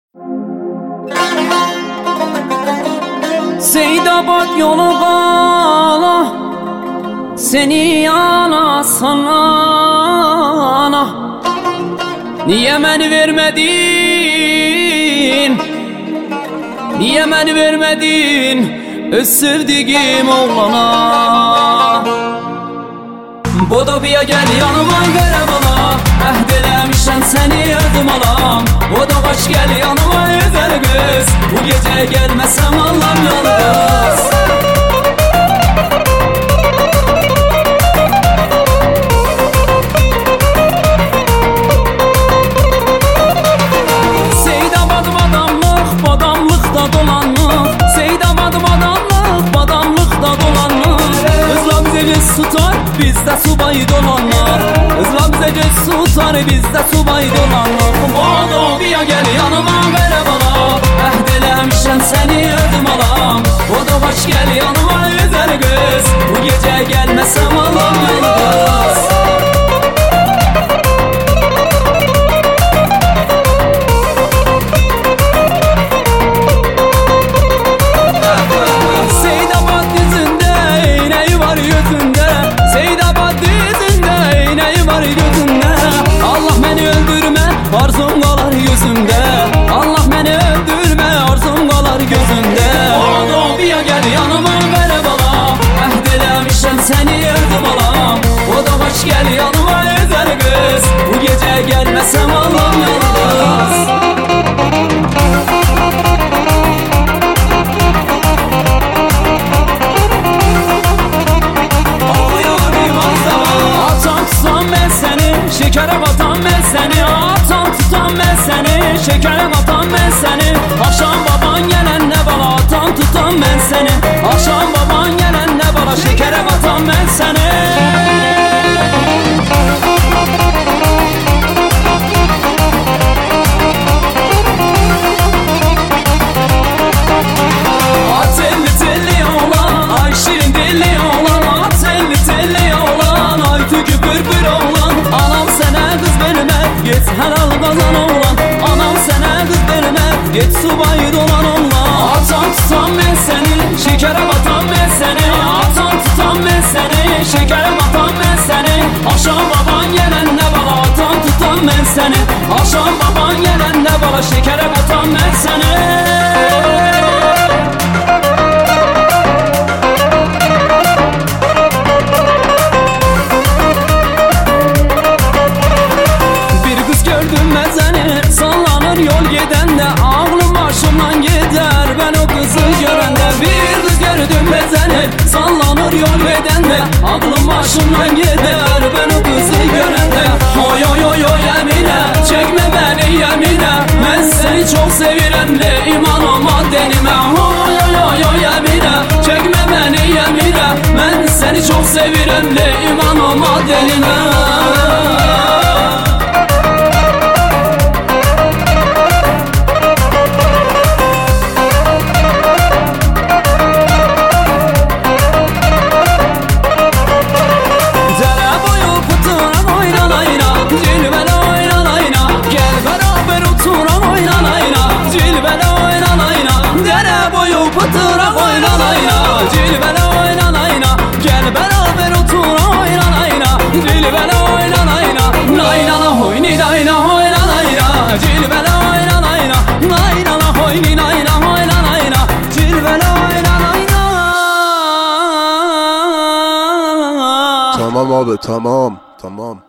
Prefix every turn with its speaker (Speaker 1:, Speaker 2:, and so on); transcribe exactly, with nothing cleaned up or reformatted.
Speaker 1: Seydabad yolu qala, seni yana sana. Niye beni vermedin? Niye beni vermedin öz sevdiğim oğlana? Bodobiya gel yanıma vere bana, əhd eləmişəm seni ödüm alam. Bodobaş gel yanıma özel kız, bu gece gelmesem Allah'ım yalnız. Seydabad badamlıq, badamlıqda dolanlıq. Seydabad badamlıq, badamlıqda dolanlıq. Kızla bize göz tutar, bizde subay dolanlar. Kızla bize göz tutar, bizde subay dolanlar. Bodobiya gel yanıma vere bana, əhd eləmişəm seni ödüm alam. Bodobaş gel yanıma özel kız, bu gece gelmesem Allah'ım yalnız. Arzum qalar yüzümdə, Allah məni öldürmə, arzum qalar gözümdə. Bodobiya gel yanıma vere bana, əhd eləmişəm seni ödüm alam. Bodobaş gel yanıma özel kız, bu gece gelmesem Allah'ım yalnız. Atan tutan ben seni, şekere batan ben seni. Şekere batan ben seni, akşam baban gelen ne bala. Atan tutan ben seni, akşam baban gelen ne bala. Şekere batan ben seni. At elli telli oğlan, ay şirin dilli oğlan. At elli telli oğlan, ay tükü pırpır oğlan. Anam sene kız verme, git helal kazan oğlan. Geç subay dolan onunla. Atan tutan ben seni, şekere batan ben seni. Atan tutan ben seni, şekere batan ben seni. Akşam baban gelen ne bala. Atan tutan ben seni, akşam baban gelen ne bala. Şekere batan ben seni. Bir kız gördüm ben seni, sallanır yol giden de. Başımdan gider ben o kızı görende. Bir kız gördüm ben seni, sallanır yol bedende. Aklım başımdan gider ben o kızı görende. Oy oy oy oy Emine, çekme beni yemine. Ben seni çok sevirem de iman olma denime. Oy oy oy oy Emine, çekme beni yemine. Ben seni çok sevirem de iman olma denime.
Speaker 2: Tamam abi, tamam, tamam.